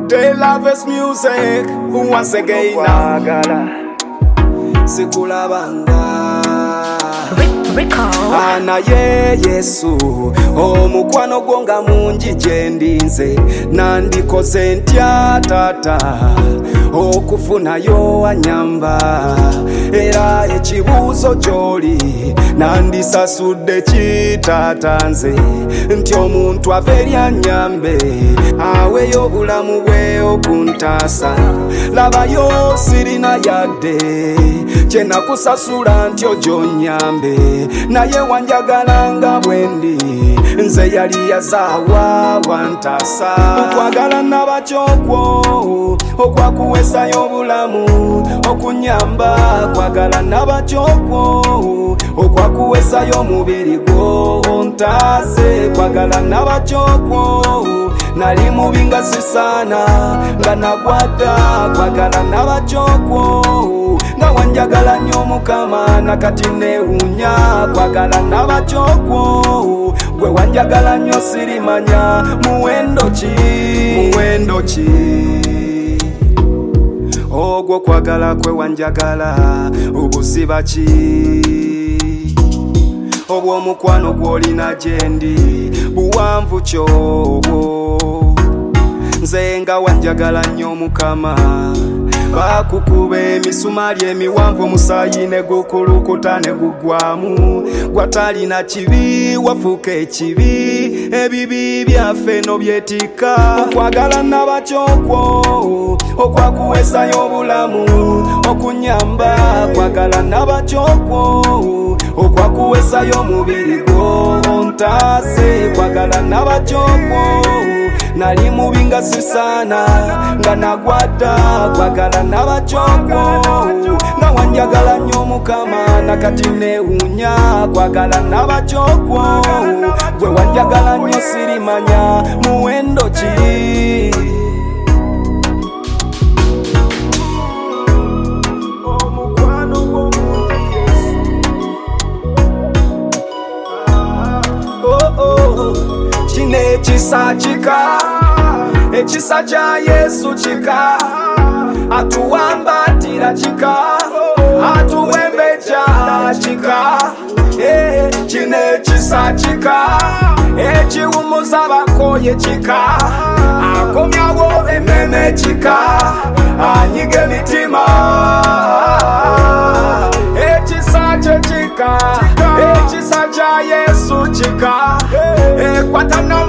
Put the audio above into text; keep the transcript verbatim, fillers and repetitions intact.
They love his music once again. Sikulabanga Ana ye Yesu omukwano gonga mungi gyendinze nandikoze ntya tata okufunayo anyamba era ekibuuzo gy'oli nandisasudde kitatanze nti omuntu ava eri anyambe aweyo obulamu bwe okuntaasa labayo sirina yadde kyenakusasula nti ojo nyambe naye wanjagalanga bwendi nze yali yazaawa wantaasa okwagala nabakyokwo okwakuwesayo obulamu okunyamba kwagala nabakyokwo okwakuwesayo omubiri gwo ontaase kwagala nabakyokwo nali mubi nga sisaana nga nagwadda kwagala nabakyokwo nga wanjagala nnyo Mukama nakati neewuunya kwagala nabakyokwo gwe wanjagala nnyo sirimanya muwendo ki muwendo ki ogwo kwagala kwe wanjagala obusiba ki obw'omukwano gw'olina gyendi buwanvu kyobwo nze nga wanjagala nnyo Mukama bakukuba emisumaali emiwanvu omusaayi ne gukulukuta ne gugwamu gwatalina kibi wafuuka ekibi ebibi byaffe no byetikka okwagala nabakyokwo okwakuwesayo obulamu okunyamba kwagala nabakyokwo okwakuwesayo omubiri gwo ontaase kwagala nabakyokwo nali mubi nga sisaana nga nagwadda kwagala nabakyokwo nga wanjagala nnyo Mukama nakati neewuunya kwagala nabakyokwo gwe wanjagala nnyo sirimanya muwendo ki kino ekisa kika ekisa kya Yesu kika atuwambatira kika atuwembejja kika kino ekisa kika ekiwummuza abakoye kika akomyawo emmeme kika anyiga emitima ekisa kye kika ekisa kya Yesu kika ekwata